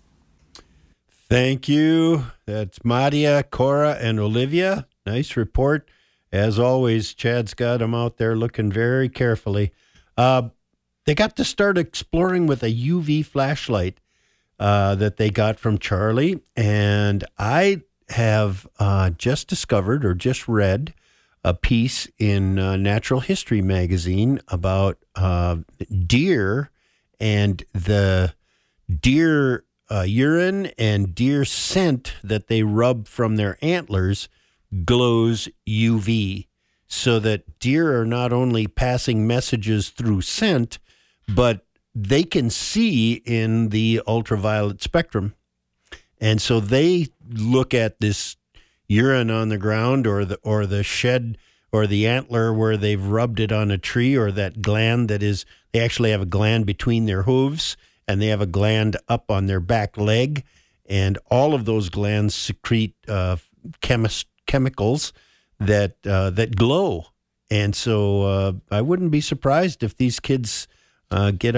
Thank you. That's Madia, Cora, and Olivia. Nice report. As always, Chad's got them out there looking very carefully. They got to start exploring with a UV flashlight that they got from Charlie. And I have just discovered or just read a piece in Natural History magazine about deer and the deer urine and deer scent that they rub from their antlers glows UV, so that deer are not only passing messages through scent, but they can see in the ultraviolet spectrum. And so they look at this urine on the ground or the shed or the antler where they've rubbed it on a tree, or that gland that is, they actually have a gland between their hooves, and they have a gland up on their back leg, and all of those glands secrete chemicals that glow. And so I wouldn't be surprised if these kids get